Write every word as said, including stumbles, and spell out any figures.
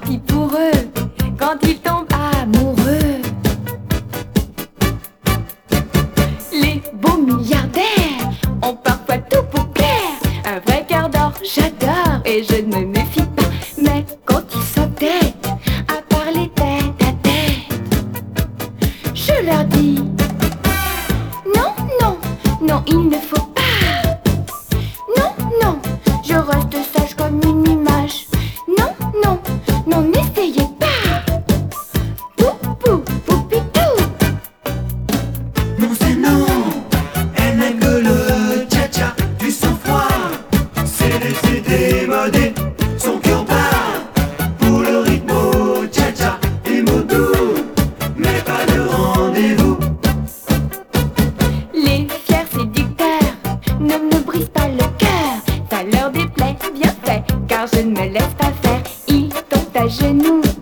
pis pour eux quand ils tombent amoureux. Les beaux milliardaires ont parfois tout pour plaire. Un vrai cœur d'or, j'adore et je ne me méfie pas. Mais quand ils s'entêtent à parler tête à tête, je leur dis non, non, non, il ne faut pas. Non, non, je reste sage comme une image. Non, non, non, n'essayez pas. Pou, pou, poupitou. Non, c'est non, elle n'aime que le tcha-tcha, du sang-froid. C'est laissé démodé, son cœur bat pour le rythme au tcha-tcha, des mots doux, mais pas de rendez-vous. Les fiers séducteurs ne me brisent pas le cœur. Ça leur déplaît, bien fait, car je ne me laisse pas faire. Ils tombent à genoux